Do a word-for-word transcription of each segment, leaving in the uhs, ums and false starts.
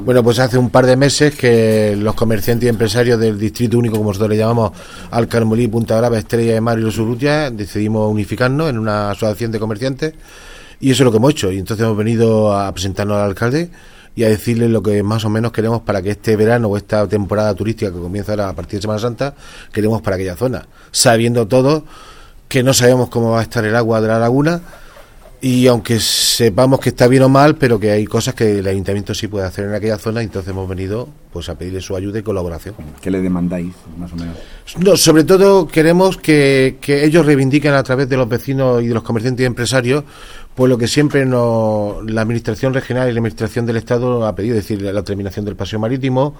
Bueno, pues hace un par de meses que los comerciantes y empresarios del Distrito Único, como nosotros le llamamos, Alcarmolí, Punta Brava, Estrella de Mar y Los Urrutia, decidimos unificarnos en una asociación de comerciantes y eso es lo que hemos hecho. Y entonces hemos venido a presentarnos al alcalde y a decirle lo que más o menos queremos para que este verano o esta temporada turística que comienza ahora a partir de Semana Santa, queremos para aquella zona, sabiendo todos que no sabemos cómo va a estar el agua de la laguna. Y aunque sepamos que está bien o mal, pero que hay cosas que el ayuntamiento sí puede hacer en aquella zona, entonces hemos venido pues a pedirle su ayuda y colaboración. ¿Qué le demandáis, más o menos? No, sobre todo queremos que, que ellos reivindiquen a través de los vecinos y de los comerciantes y empresarios pues lo que siempre nos, la Administración Regional y la Administración del Estado ha pedido, es decir, la terminación del paseo marítimo,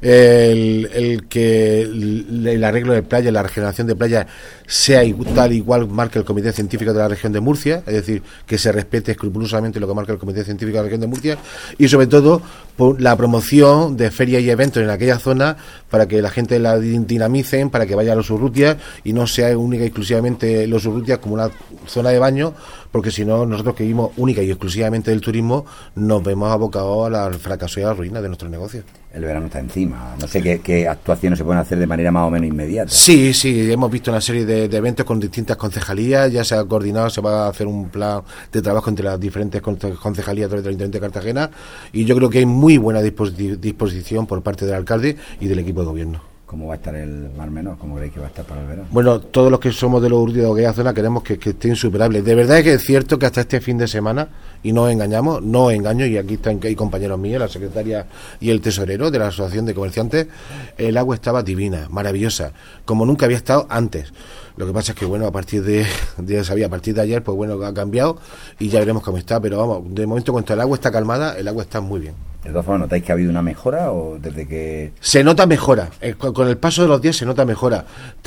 el, el que el, el arreglo de playa, la regeneración de playa sea tal y cual marca el Comité Científico de la Región de Murcia, es decir, que se respete escrupulosamente lo que marca el Comité Científico de la Región de Murcia, y sobre todo por la promoción de ferias y eventos en aquella zona para que la gente la dinamicen, para que vaya a Los Urrutias y no sea única y exclusivamente Los Urrutias como una zona de baño, porque si no, nosotros que vivimos única y exclusivamente del turismo, nos vemos abocados al fracaso y a la ruina de nuestros negocios. El verano está encima, no sé qué, qué actuaciones se pueden hacer de manera más o menos inmediata. Sí, sí, hemos visto una serie de, de eventos con distintas concejalías, ya se ha coordinado, se va a hacer un plan de trabajo entre las diferentes concejalías a través del Ayuntamiento de Cartagena, y yo creo que hay muy buena disposición por parte del alcalde y del equipo de gobierno. ¿Cómo va a estar el Mar Menor? ¿Cómo creéis que va a estar para el verano? Bueno, todos los que somos de Los Urrutias de aquella zona queremos que, que esté insuperable. De verdad es que es cierto que hasta este fin de semana, y no os engañamos, no os engaño, y aquí están que hay compañeros míos, la secretaria y el tesorero de la Asociación de Comerciantes, el agua estaba divina, maravillosa, como nunca había estado antes. Lo que pasa es que, bueno, a partir de, de sabía, a partir de ayer, pues bueno, ha cambiado y ya veremos cómo está, pero vamos, de momento cuando el agua está calmada, el agua está muy bien. ¿De todas formas notáis que ha habido una mejora o desde que...? Se nota mejora, eh, con, con el paso de los días se nota mejora.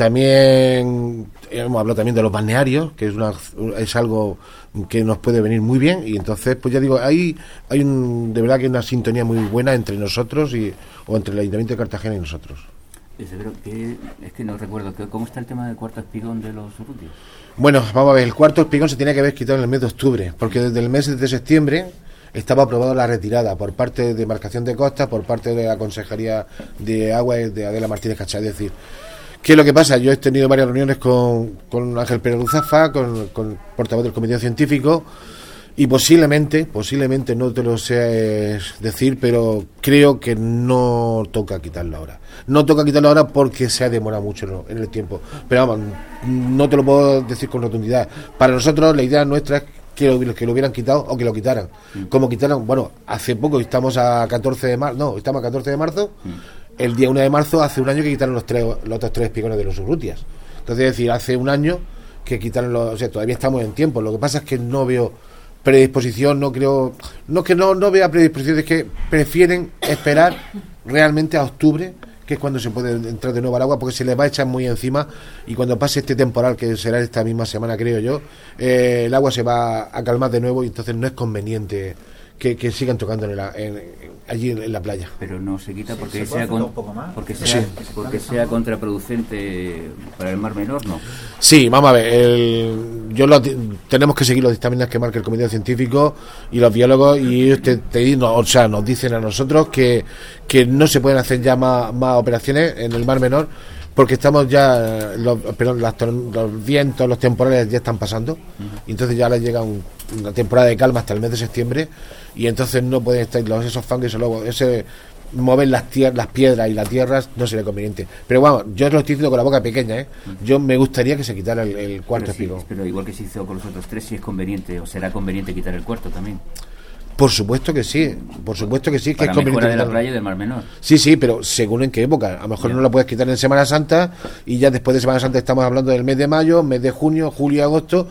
También hemos hablado también de los balnearios, que es una es algo que nos puede venir muy bien, y entonces, pues ya digo, hay, hay un, de verdad que hay una sintonía muy buena entre nosotros y o entre el Ayuntamiento de Cartagena y nosotros. Pero que, es que no recuerdo, que ¿cómo está el tema del cuarto espigón de Los Urrutias? Bueno, vamos a ver, el cuarto espigón se tenía que haber quitado en el mes de octubre, porque desde el mes de septiembre estaba aprobada la retirada por parte de Demarcación de Costas, por parte de la Consejería de Agua de Adela Martínez Cachá. Es decir, ¿qué es lo que pasa? Yo he tenido varias reuniones con, con Ángel Pérez Ruzafa, con, con el portavoz del Comité Científico, y posiblemente, posiblemente no te lo sé decir, pero creo que no toca quitarlo ahora. No toca quitarlo ahora porque se ha demorado mucho en el tiempo. Pero vamos, no te lo puedo decir con rotundidad. Para nosotros la idea nuestra es que lo, que lo hubieran quitado o que lo quitaran. Mm. Como quitaron, bueno, hace poco, estamos a catorce de marzo, no, estamos a catorce de marzo, mm. el día uno de marzo hace un año que quitaron los tres los otros tres espigones de Los Urrutias. Entonces, es decir, hace un año que quitaron los, o sea, todavía estamos en tiempo. Lo que pasa es que no veo predisposición, no creo, no es que no, no vea predisposición, es que prefieren esperar realmente a octubre, que es cuando se puede entrar de nuevo al agua, porque se les va a echar muy encima, y cuando pase este temporal, que será esta misma semana creo yo, eh, el agua se va a calmar de nuevo, y entonces no es conveniente que, que sigan tocando en la, en, en, allí en, en la playa. Pero no se quita porque sí, sea con, porque sea sí. porque sea contraproducente para el Mar Menor, ¿no? Sí, vamos a ver, el, yo lo, tenemos que seguir los dictámenes que marca el Comité Científico y los biólogos, y ellos te, te, no, o sea, nos dicen a nosotros que, que no se pueden hacer ya más, más operaciones en el Mar Menor, porque estamos ya, los, perdón, las, los vientos, los temporales ya están pasando, uh-huh. y entonces ya les llega un, una temporada de calma hasta el mes de septiembre, y entonces no pueden estar los, esos fangos, luego ese mover las tierras, las piedras y las tierras no sería conveniente. Pero bueno, yo lo estoy diciendo con la boca pequeña, ¿eh? Uh-huh. Yo me gustaría que se quitara el, el cuarto espigón. Sí, pero igual que se hizo con los otros tres, sí es conveniente, o será conveniente quitar el cuarto también. Por supuesto que sí, por supuesto que sí, que para es conveniente de la playa y del Mar Menor. Sí, sí, pero según en qué época. A lo mejor yeah. no la puedes quitar en Semana Santa, y ya después de Semana Santa estamos hablando del mes de mayo, mes de junio, julio, agosto,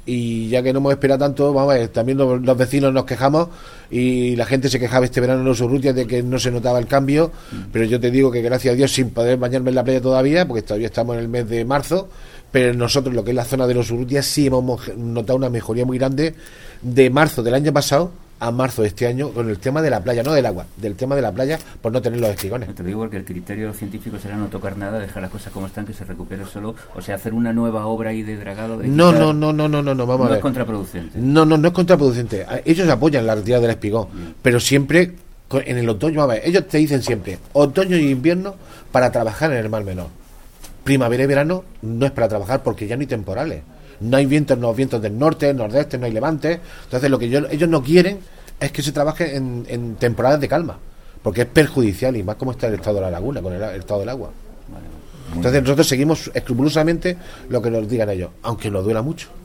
y ya que no hemos esperado tanto, vamos a ver, también los, los vecinos nos quejamos, y la gente se quejaba este verano en Los Urrutias de que no se notaba el cambio, mm. pero yo te digo que gracias a Dios, sin poder bañarme en la playa todavía, porque todavía estamos en el mes de marzo, pero nosotros, lo que es la zona de Los Urrutias, sí hemos notado una mejoría muy grande de marzo del año pasado a marzo de este año con el tema de la playa, no del agua, del tema de la playa, por no tener los espigones. Te digo porque el criterio científico será no tocar nada, dejar las cosas como están, que se recupere solo, o sea, hacer una nueva obra ahí de dragado. De no, no, no, no, no, no, no, vamos no a ver. No es contraproducente. No, no, no es contraproducente. Ellos apoyan la retirada del espigón, mm. pero siempre En el otoño, a ver, ellos te dicen siempre otoño y invierno para trabajar en el mar menor. Primavera y verano no es para trabajar porque ya no hay temporales. No hay vientos, no hay vientos del norte, nordeste, no hay levantes. Entonces lo que yo, ellos no quieren es que se trabaje en, en temporadas de calma, porque es perjudicial, y más como está el estado de la laguna, con el, el estado del agua. Entonces nosotros seguimos escrupulosamente lo que nos digan ellos, aunque nos duela mucho.